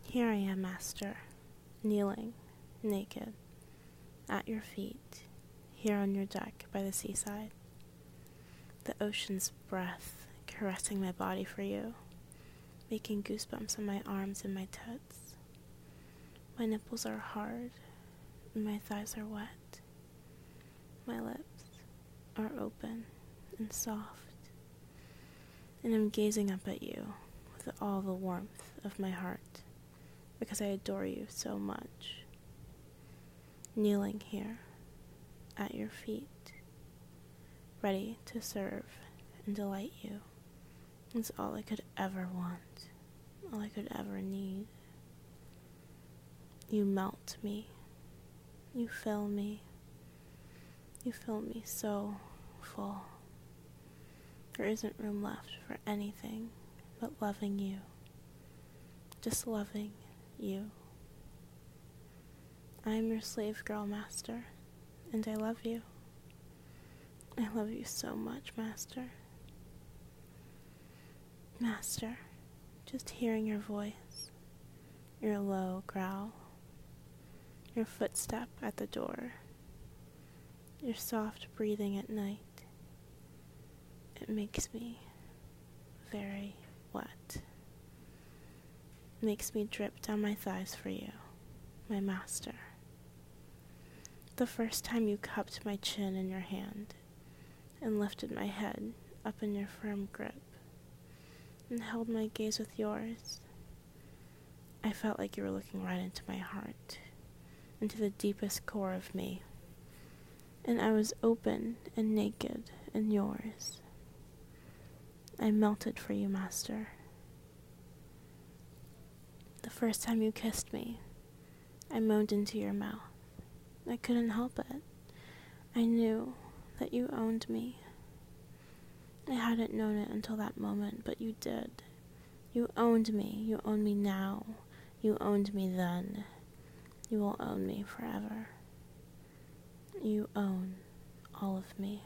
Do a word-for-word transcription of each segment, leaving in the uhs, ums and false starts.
Here I am, master, kneeling, naked, at your feet, here on your deck by the seaside. The ocean's breath caressing my body for you, making goosebumps on my arms and my tits. My nipples are hard, and my thighs are wet. My lips are open and soft, and I'm gazing up at you with all the warmth of my heart, because I adore you so much. Kneeling here at your feet, ready to serve and delight you, is all I could ever want, all I could ever need. You melt me, you fill me, you fill me so full. There isn't room left for anything but loving you, just loving you. I am your slave girl, master, and I love you. I love you so much, master. Master, just hearing your voice, your low growl, your footstep at the door, your soft breathing at night, it makes me very wet. It makes me drip down my thighs for you, my master. The first time you cupped my chin in your hand and lifted my head up in your firm grip and held my gaze with yours, I felt like you were looking right into my heart, into the deepest core of me, and I was open and naked in yours. I melted for you, master. The first time you kissed me, I moaned into your mouth. I couldn't help it. I knew that you owned me. I hadn't known it until that moment, but you did. You owned me. You own me now. You owned me then. You will own me forever. You own all of me.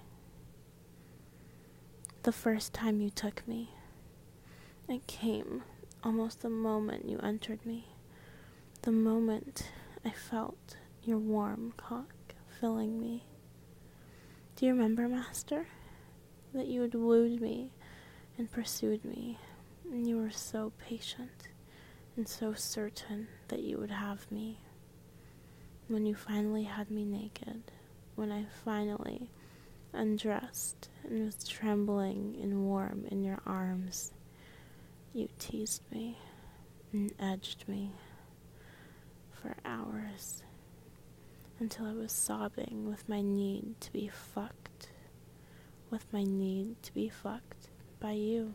The first time you took me, it came almost the moment you entered me. The moment I felt your warm cock filling me. Do you remember, master, that you had wooed me and pursued me, and you were so patient and so certain that you would have me? When you finally had me naked, when I finally undressed and was trembling and warm in your arms, you teased me and edged me for hours, until I was sobbing with my need to be fucked, with my need to be fucked by you.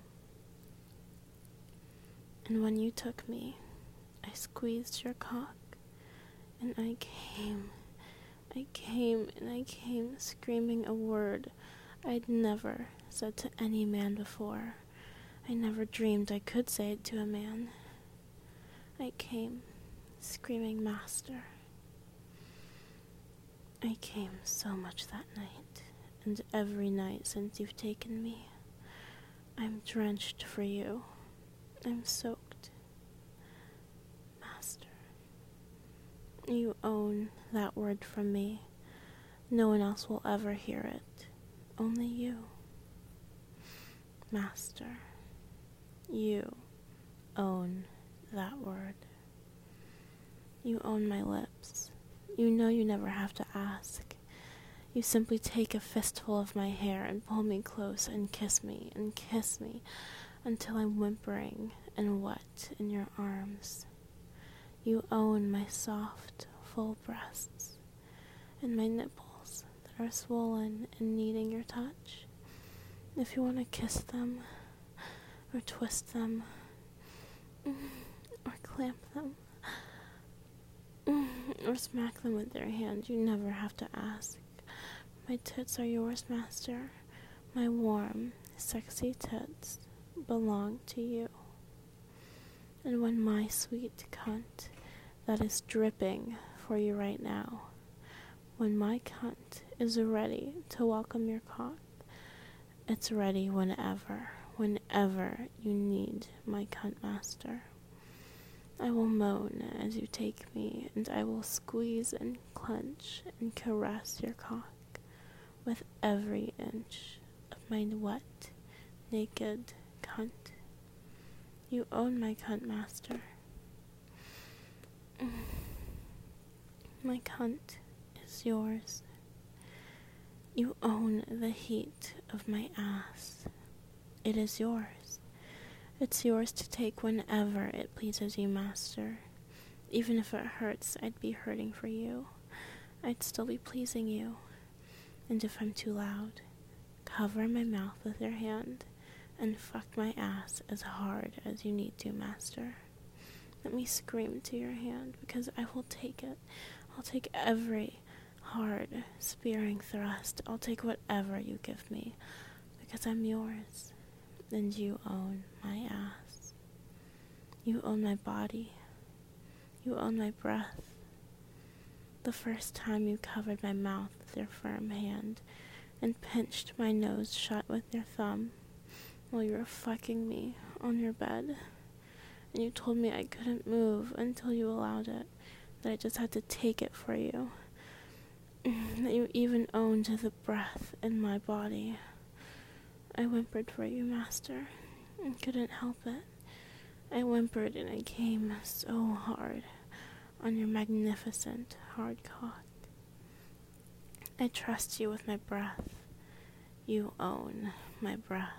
And when you took me, I squeezed your cock, and I came, I came, and I came screaming a word I'd never said to any man before. I never dreamed I could say it to a man. I came screaming, master. I came so much that night, and every night since you've taken me. I'm drenched for you. I'm soaked. Master, you own that word from me. No one else will ever hear it. Only you. Master, you own that word. You own my lips. You know you never have to ask. You simply take a fistful of my hair and pull me close and kiss me and kiss me until I'm whimpering and wet in your arms. You own my soft, full breasts and my nipples that are swollen and needing your touch. If you want to kiss them, or twist them, or clamp them, or smack them with your hand, you never have to ask. My tits are yours, master. My warm, sexy tits belong to you. And when my sweet cunt that is dripping for you right now, when my cunt is ready to welcome your cock, it's ready whenever, whenever you need my cunt, master. I will moan as you take me, and I will squeeze and clench and caress your cock with every inch of my wet, naked cunt. You own my cunt, master. My cunt is yours. You own the heat of my ass. It is yours. It's yours to take whenever it pleases you, master. Even if it hurts, I'd be hurting for you. I'd still be pleasing you. And if I'm too loud, cover my mouth with your hand and fuck my ass as hard as you need to, master. Let me scream to your hand, because I will take it. I'll take every hard, spearing thrust. I'll take whatever you give me, because I'm yours, and you own my ass. You own my body. You own my breath. The first time you covered my mouth with your firm hand and pinched my nose shut with your thumb while you were fucking me on your bed, and you told me I couldn't move until you allowed it, that I just had to take it for you, that you even owned the breath in my body. I whimpered for you, master, and couldn't help it. I whimpered and I came so hard on your magnificent hard cock. I trust you with my breath. You own my breath.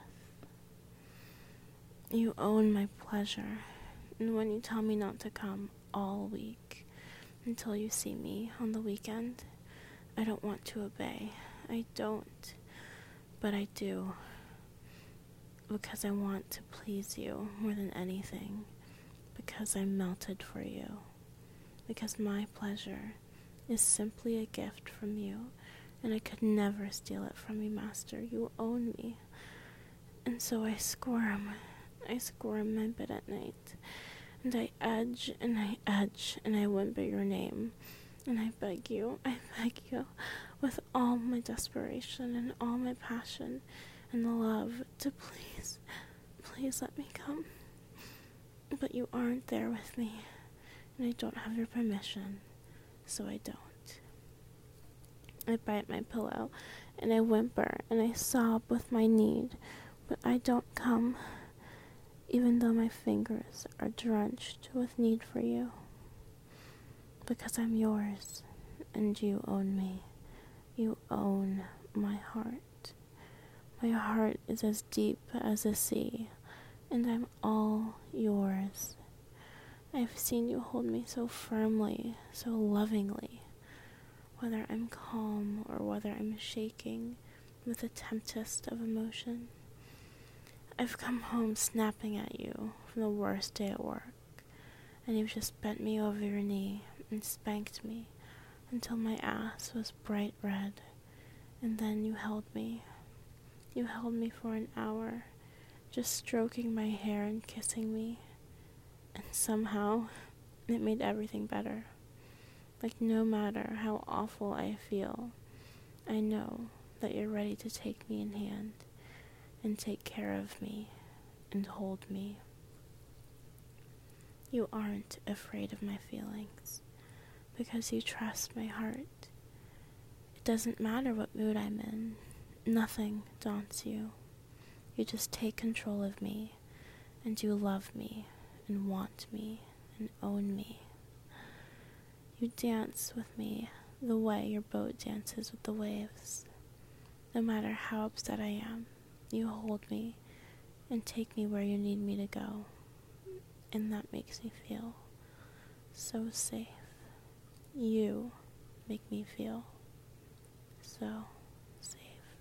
You own my pleasure. And when you tell me not to come all week until you see me on the weekend, I don't want to obey. I don't. But I do. Because I want to please you more than anything. Because I'm melted for you. Because my pleasure is simply a gift from you, and I could never steal it from you, master. You own me. And so I squirm. I squirm my bed at night. And I edge and I edge and I whimper your name. And I beg you, I beg you, with all my desperation and all my passion and the love, to please, please let me come. But you aren't there with me, and I don't have your permission, so I don't. I bite my pillow, and I whimper, and I sob with my need, but I don't come, even though my fingers are drenched with need for you. Because I'm yours, and you own me. You own my heart. My heart is as deep as the sea, and I'm all yours. I've seen you hold me so firmly, so lovingly, whether I'm calm or whether I'm shaking with the tempest of emotion. I've come home snapping at you from the worst day at work, and you've just bent me over your knee and spanked me until my ass was bright red, and then you held me. You held me for an hour, just stroking my hair and kissing me, and somehow it made everything better. Like, no matter how awful I feel, I know that you're ready to take me in hand and take care of me and hold me. You aren't afraid of my feelings because you trust my heart. It doesn't matter what mood I'm in. Nothing daunts you. You just take control of me, and you love me and want me and own me. You dance with me the way your boat dances with the waves. No matter how upset I am, you hold me and take me where you need me to go. And that makes me feel so safe. You make me feel so safe.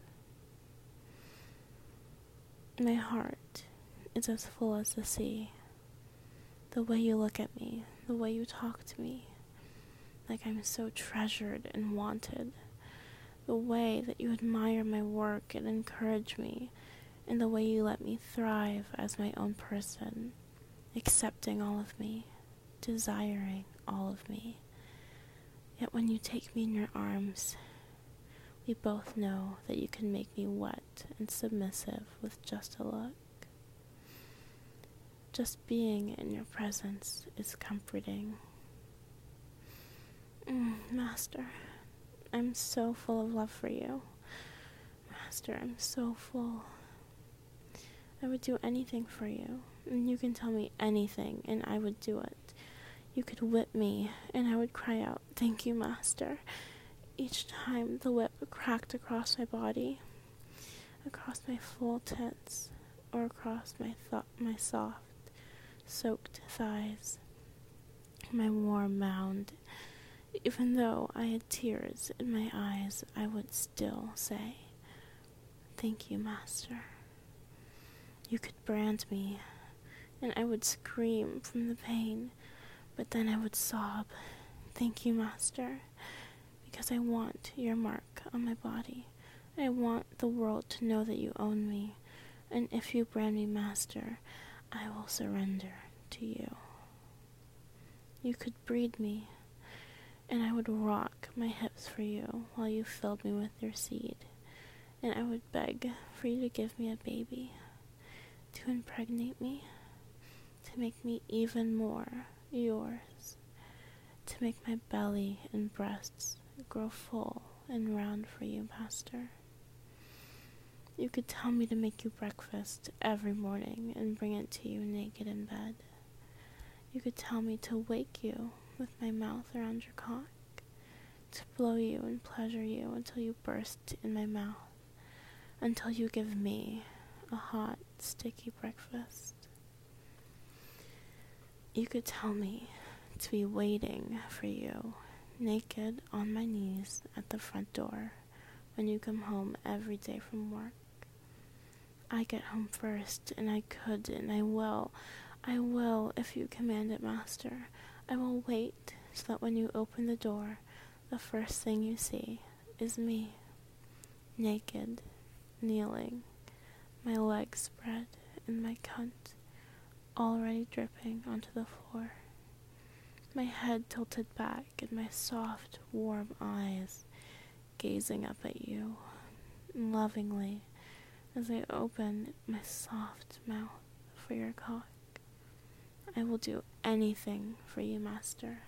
My heart is as full as the sea. The way you look at me, the way you talk to me, like I'm so treasured and wanted. The way that you admire my work and encourage me, and the way you let me thrive as my own person, accepting all of me, desiring all of me. Yet when you take me in your arms, we both know that you can make me wet and submissive with just a look. Just being in your presence is comforting. Mm, Master, I'm so full of love for you. Master, I'm so full. I would do anything for you, and you can tell me anything, and I would do it. You could whip me, and I would cry out, "Thank you, Master," each time the whip cracked across my body, across my full tits, or across my th- my soft, soaked thighs, my warm mound. Even though I had tears in my eyes, I would still say, "Thank you, Master." You could brand me, and I would scream from the pain, but then I would sob, "Thank you, Master," because I want your mark on my body. I want the world to know that you own me, and if you brand me Master, I will surrender to you. You could breed me, and I would rock my hips for you while you filled me with your seed, and I would beg for you to give me a baby, to impregnate me, to make me even more yours, to make my belly and breasts grow full and round for you, Master. You could tell me to make you breakfast every morning and bring it to you naked in bed. You could tell me to wake you with my mouth around your cock, to blow you and pleasure you until you burst in my mouth, until you give me a hot, sticky breakfast. You could tell me to be waiting for you, naked on my knees at the front door when you come home every day from work. I get home first, and I could, and I will, I will, if you command it, Master. I will wait so that when you open the door, the first thing you see is me, naked, kneeling, my legs spread, and my cunt already dripping onto the floor. My head tilted back, and my soft, warm eyes gazing up at you, lovingly, as I open my soft mouth for your cock. I will do anything for you, Master.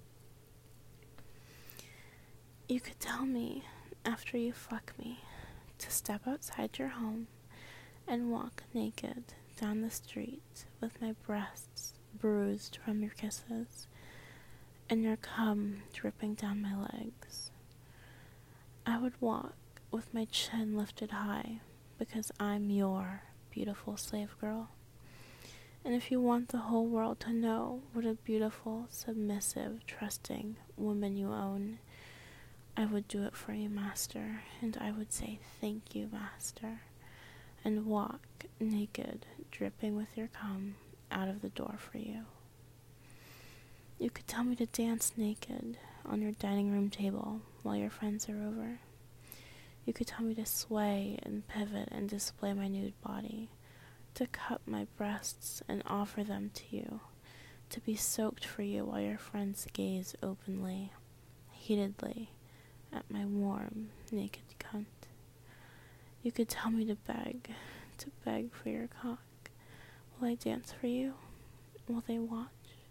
You could tell me, after you fuck me, to step outside your home and walk naked down the street with my breasts bruised from your kisses and your cum dripping down my legs. I would walk with my chin lifted high, because I'm your beautiful slave girl. And if you want the whole world to know what a beautiful, submissive, trusting woman you own, I would do it for you, Master, and I would say, "Thank you, Master," and walk naked, dripping with your cum, out of the door for you. You could tell me to dance naked on your dining room table while your friends are over. You could tell me to sway and pivot and display my nude body, to cup my breasts and offer them to you, to be soaked for you while your friends gaze openly, heatedly, at my warm, naked cunt. You could tell me to beg, to beg for your cock. Will I dance for you? Will they watch?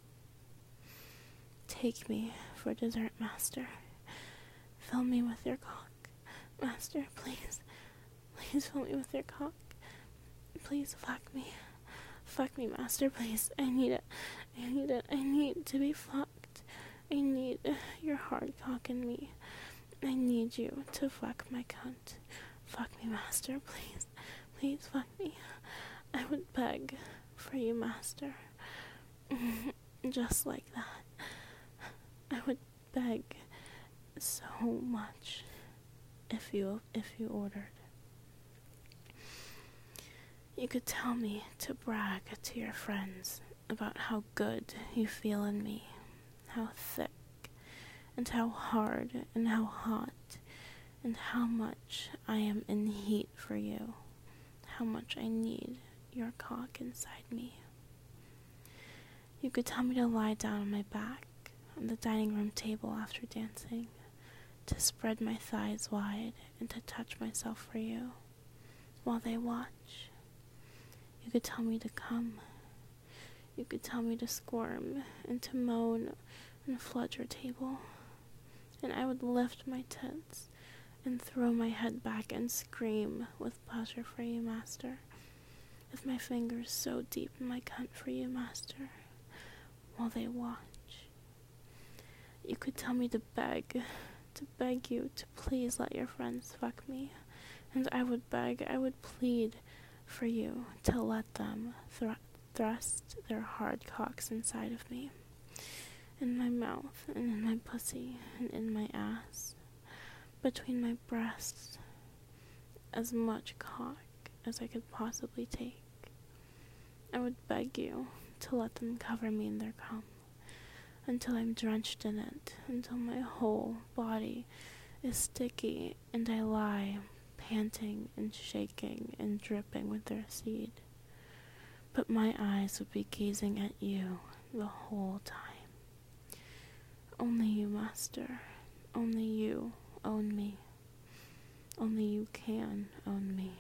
Take me for dessert, Master. Fill me with your cock. Master, please, please fill me with your cock. Please fuck me. Fuck me, Master, please. I need it. I need it. I need to be fucked. I need your hard cock in me. I need you to fuck my cunt. Fuck me, Master, please. Please fuck me. I would beg for you, Master. Just like that. I would beg so much if you if you ordered. You could tell me to brag to your friends about how good you feel in me, how thick, and how hard, and how hot, and how much I am in heat for you, how much I need your cock inside me. You could tell me to lie down on my back on the dining room table after dancing, to spread my thighs wide and to touch myself for you while they watch. You could tell me to come. You could tell me to squirm and to moan and flood your table, and I would lift my tits and throw my head back and scream with pleasure for you, master, with my fingers so deep in my cunt for you, master, while they watch. You could tell me to beg, to beg you to please let your friends fuck me, and I would beg, I would plead for you to let them thr- thrust their hard cocks inside of me, in my mouth, and in my pussy, and in my ass, between my breasts, as much cock as I could possibly take. I would beg you to let them cover me in their cum, until I'm drenched in it, until my whole body is sticky and I lie panting and shaking and dripping with their seed. But my eyes would be gazing at you the whole time. Only you, master, only you own me. Only you can own me.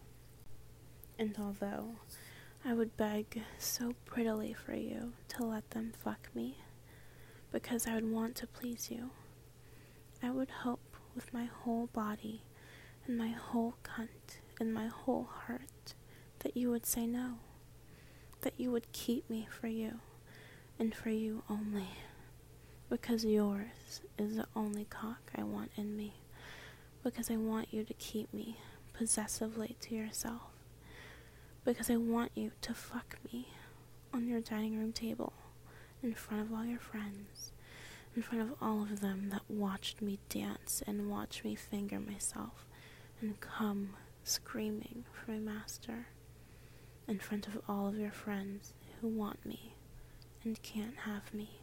And although I would beg so prettily for you to let them fuck me, because I would want to please you, I would hope with my whole body and my whole cunt and my whole heart that you would say no, that you would keep me for you and for you only, because yours is the only cock I want in me, because I want you to keep me possessively to yourself, because I want you to fuck me on your dining room table in front of all your friends, in front of all of them that watched me dance and watched me finger myself and come screaming for my master, in front of all of your friends who want me and can't have me.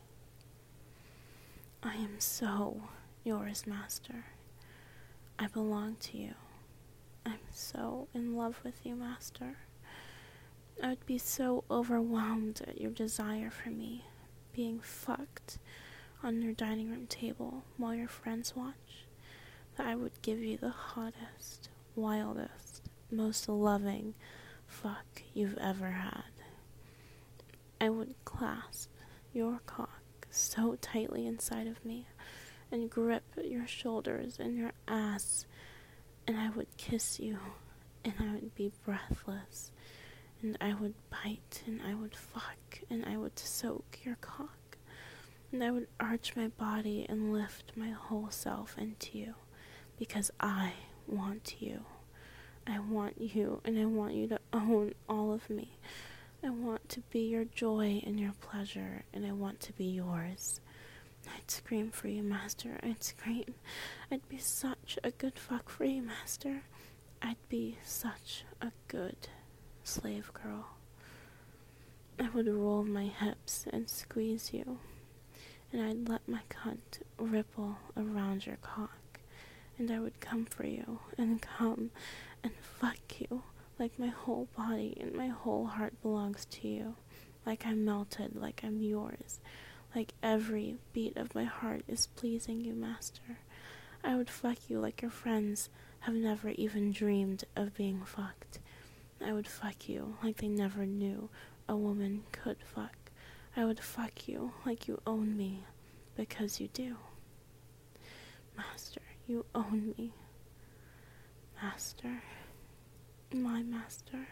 I am so yours, master. I belong to you. I'm so in love with you, master. I would be so overwhelmed at your desire for me, being fucked on your dining room table while your friends watch, that I would give you the hottest, wildest, most loving fuck you've ever had. I would clasp your cock so tightly inside of me and grip your shoulders and your ass, and I would kiss you, and I would be breathless, and I would bite, and I would fuck, and I would soak your cock, and I would arch my body and lift my whole self into you, because I want you. I want you, and I want you to own all of me. I want to be your joy and your pleasure, and I want to be yours. I'd scream for you, master. I'd scream. I'd be such a good fuck for you, master. I'd be such a good slave girl. I would roll my hips and squeeze you, and I'd let my cunt ripple around your cock, and I would come for you, and come and fuck you, like my whole body and my whole heart belongs to you, like I'm melted, like I'm yours, like every beat of my heart is pleasing you, master. I would fuck you like your friends have never even dreamed of being fucked. I would fuck you like they never knew a woman could fuck. I would fuck you like you own me, because you do. Master, you own me. Master. My master.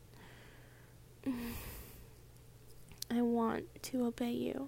I want to obey you.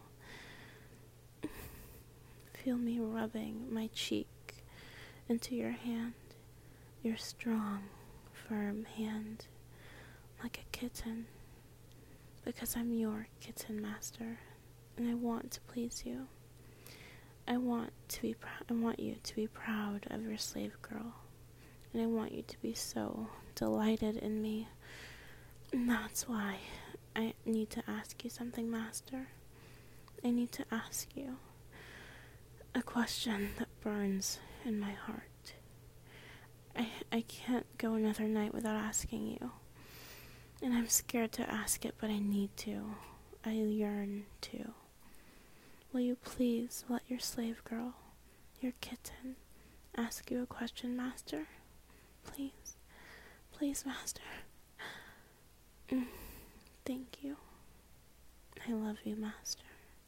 Feel me rubbing my cheek into your hand, your strong, firm hand, like a kitten, because I'm your kitten, master, and I want to please you. I want to be pr- I want you to be proud of your slave girl, and I want you to be so delighted in me. And that's why I need to ask you something, master. I need to ask you a question that burns in my heart. I I can't go another night without asking you. And I'm scared to ask it, but I need to. I yearn to. Will you please let your slave girl, your kitten, ask you a question, master? Please. Please, master. Mm, thank you. I I love you, Master.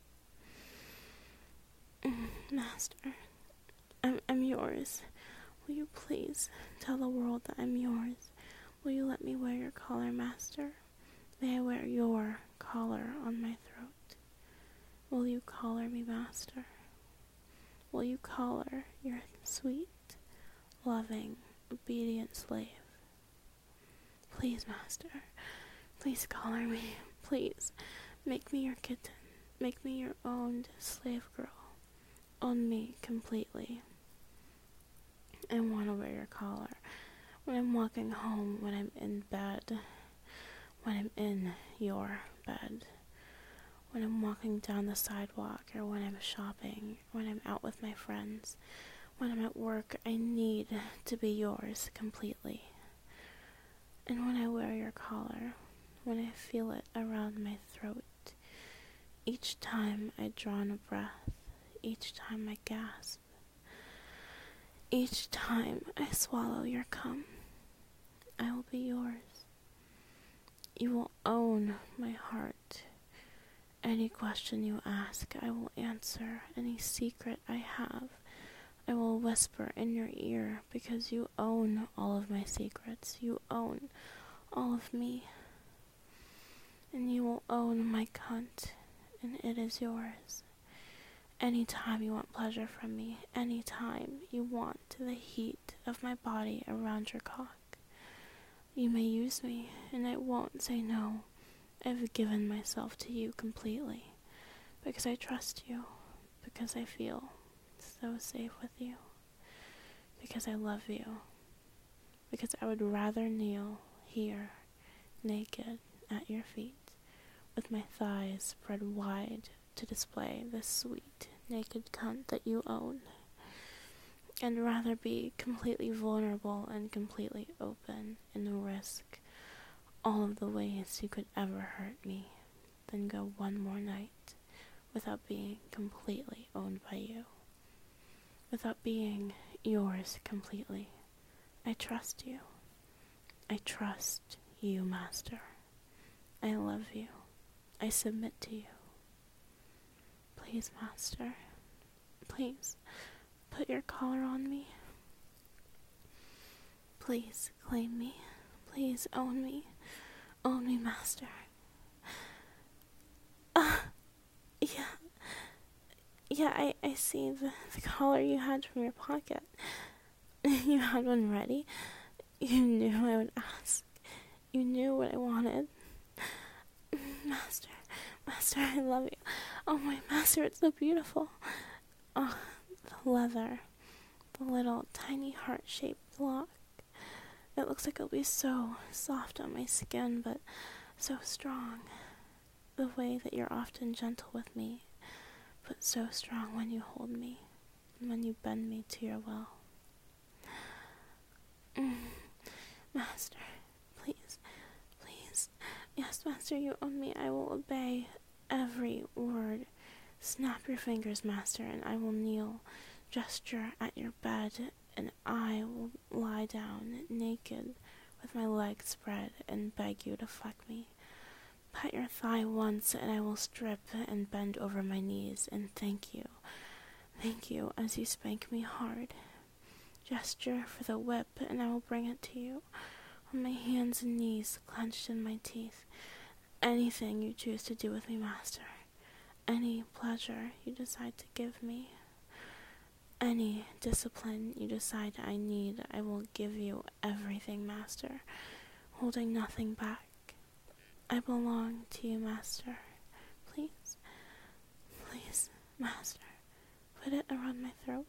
Master, I'm, I'm yours. Will you please tell the world that I'm yours? Will you let me wear your collar, Master? May I wear your collar on my throat? Will you collar me, Master? Will you collar your sweet, loving, obedient slave? Please, Master, please collar me. Please, make me your kitten. Make me your owned slave girl. Own me completely. I want to wear your collar when I'm walking home, when I'm in bed, when I'm in your bed, when I'm walking down the sidewalk, or when I'm shopping, when I'm out with my friends, when I'm at work. I need to be yours completely. And when I wear your collar, when I feel it around my throat, each time I draw in a breath, each time I gasp, each time I swallow your cum, I will be yours. You will own my heart. Any question you ask, I will answer. Any secret I have, I will whisper in your ear, because you own all of my secrets. You own all of me. And you will own my cunt, and it is yours. Anytime you want pleasure from me, anytime you want the heat of my body around your cock, you may use me, and I won't say no. I've given myself to you completely, because I trust you, because I feel so safe with you, because I love you, because I would rather kneel here, naked, at your feet, with my thighs spread wide to display the sweet, naked cunt that you own, and rather be completely vulnerable and completely open and risk all of the ways you could ever hurt me, than go one more night without being completely owned by you, without being yours completely. I trust you. I trust you, Master. I love you. I submit to you. Please, Master, please put your collar on me. Please claim me. Please own me. Own me, Master. Uh, yeah. Yeah, I, I see the, the collar you had from your pocket. You had one ready. You knew I would ask. You knew what I wanted. Master, Master, I love you. Oh my Master, it's so beautiful. Oh, the leather. The little tiny heart-shaped lock. It looks like it'll be so soft on my skin, but so strong. The way that you're often gentle with me, but so strong when you hold me, and when you bend me to your will. Mm. Master, please, please. Yes, Master, you own me. I will obey every word. Snap your fingers, Master, and I will kneel. Gesture at your bed, and I will lie down naked with my legs spread and beg you to fuck me. Pat your thigh once, and I will strip and bend over my knees and thank you. Thank you as you spank me hard. Gesture for the whip, and I will bring it to you on my hands and knees, clenched in my teeth. Anything you choose to do with me, Master. Any pleasure you decide to give me. Any discipline you decide I need, I will give you everything, Master, holding nothing back. I belong to you, Master. Please, please, Master, put it around my throat.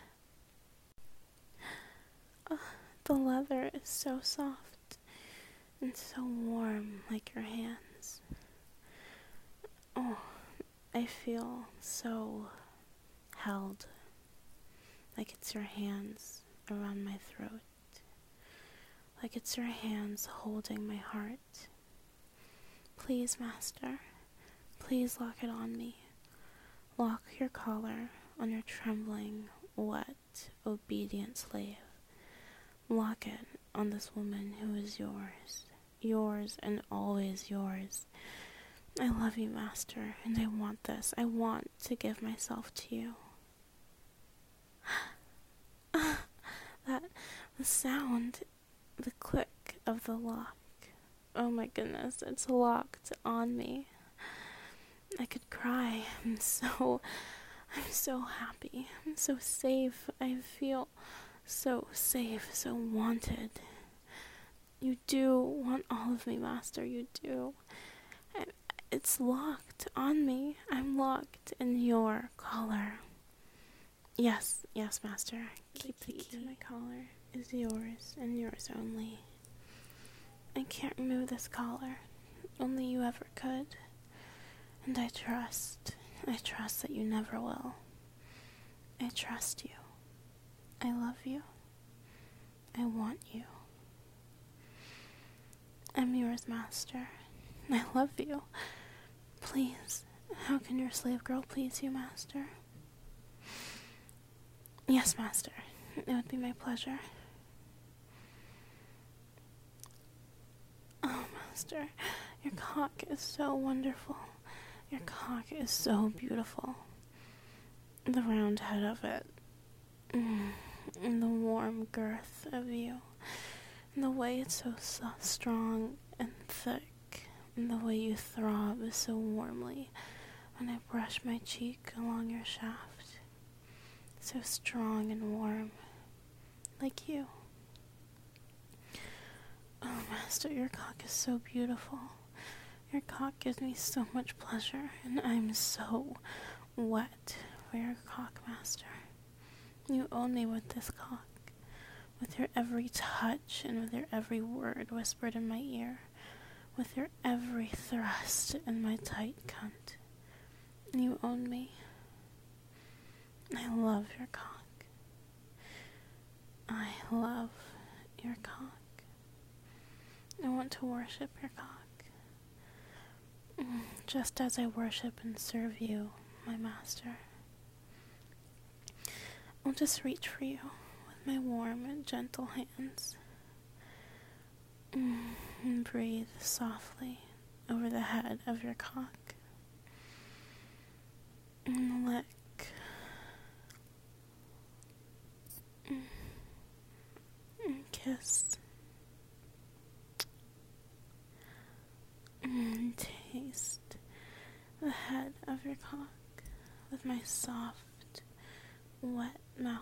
Oh, the leather is so soft and so warm, like your hands. Oh, I feel so held, like it's your hands around my throat, like it's your hands holding my heart. Please, Master, please lock it on me. Lock your collar on your trembling, wet, obedient slave. Lock it on this woman who is yours, yours and always yours. I love you, Master, and I want this. I want to give myself to you. That, the sound, the click of the lock. Oh my goodness, it's locked on me. I could cry. I'm so, I'm so happy. I'm so safe. I feel so safe, so wanted. You do want all of me, Master, you do. I, it's locked on me. I'm locked in your collar. Yes, yes, Master. Keep the key, the key to my collar is yours and yours only. I can't remove this collar. Only you ever could. And I trust, I trust that you never will. I trust you. I love you. I want you. I'm yours, Master. I love you. Please, how can your slave girl please you, Master? Yes, Master. It would be my pleasure. Oh, Master, your cock is so wonderful. Your cock is so beautiful. The round head of it. Mm, and the warm girth of you. And the way it's so, so strong and thick. And the way you throb so warmly when I brush my cheek along your shaft. So strong and warm. Like you. Oh, Master, your cock is so beautiful. Your cock gives me so much pleasure, and I'm so wet for your cock, Master. You own me with this cock, with your every touch and with your every word whispered in my ear, with your every thrust in my tight cunt. You own me. I love your cock. I love your cock. I want to worship your cock. Just as I worship and serve you, my Master. I'll just reach for you with my warm and gentle hands. And breathe softly over the head of your cock. And lick. And kiss. And taste the head of your cock with my soft, wet mouth.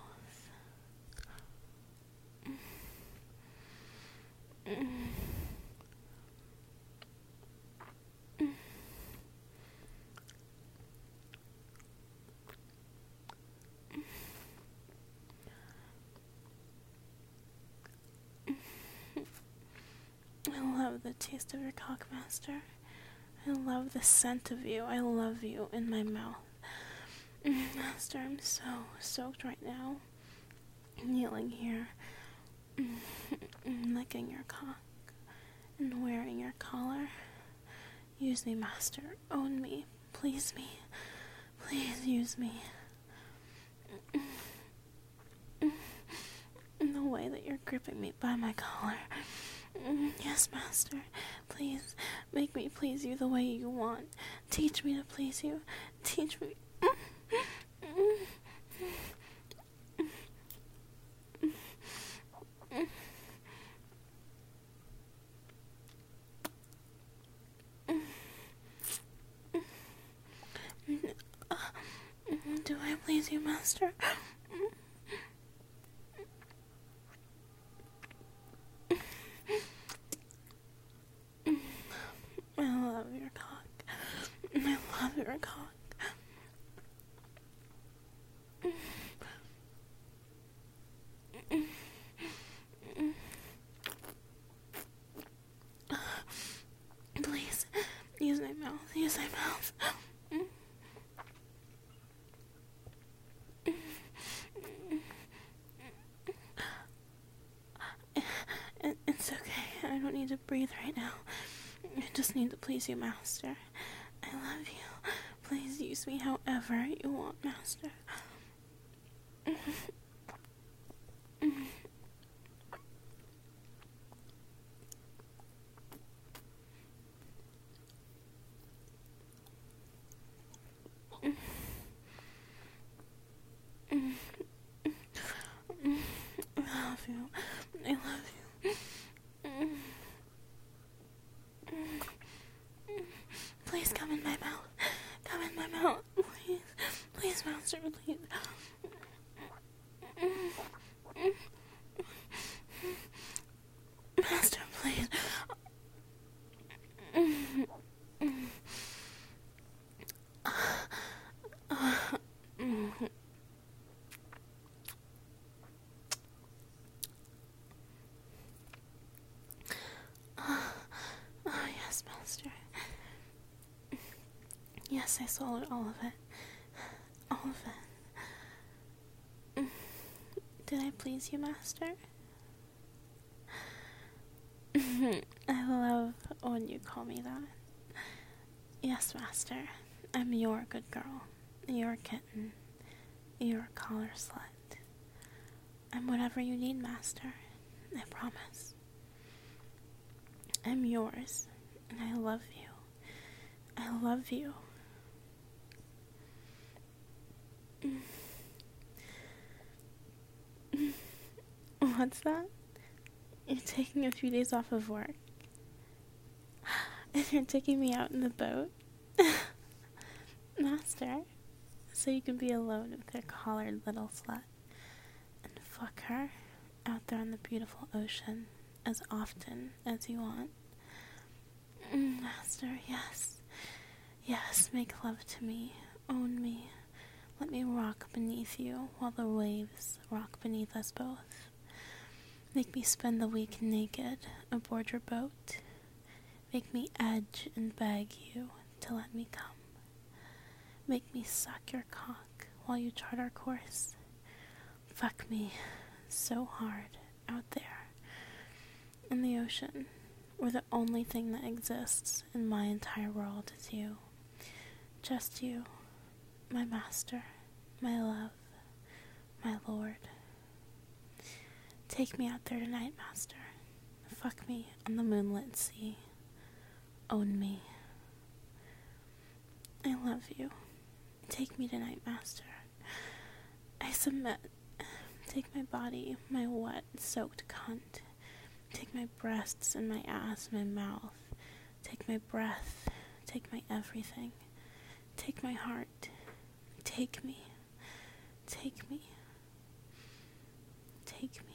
I love the taste of your cock, Master. I love the scent of you. I love you in my mouth. Master, I'm so soaked right now. Kneeling here, licking your cock, and wearing your collar. Use me, Master. Own me. Please me. Please use me. In the way that you're gripping me by my collar. Yes, Master. Please, make me please you the way you want. Teach me to please you. Teach me. Do I please you, Master? I love your cock. I love your cock. Please, use my mouth. Use my mouth. It's okay. I don't need to breathe right now. I just need to please you, Master. I love you. Please use me however you want, Master. Yes, Master, please. Master, please. Oh, yes, Master. Yes, I swallowed all of it. All of it. Did I please you, Master? I love when you call me that. Yes, Master. I'm your good girl. Your kitten. Your collar slut. I'm whatever you need, Master. I promise. I'm yours, and I love you. I love you. What's that? You're taking a few days off of work. And you're taking me out in the boat? Master, so you can be alone with your collared little slut and fuck her out there on the beautiful ocean as often as you want. Master, yes. Yes, make love to me. Own me. Let me rock beneath you while the waves rock beneath us both. Make me spend the week naked aboard your boat. Make me edge and beg you to let me come. Make me suck your cock while you chart our course. Fuck me so hard out there in the ocean, where the only thing that exists in my entire world is you. Just you, my master, my love, my lord. Take me out there tonight, Master. Fuck me on the moonlit sea. Own me. I love you. Take me tonight, Master. I submit. Take my body, my wet, soaked cunt. Take my breasts and my ass, my mouth. Take my breath. Take my everything. Take my heart. Take me. Take me. Take me.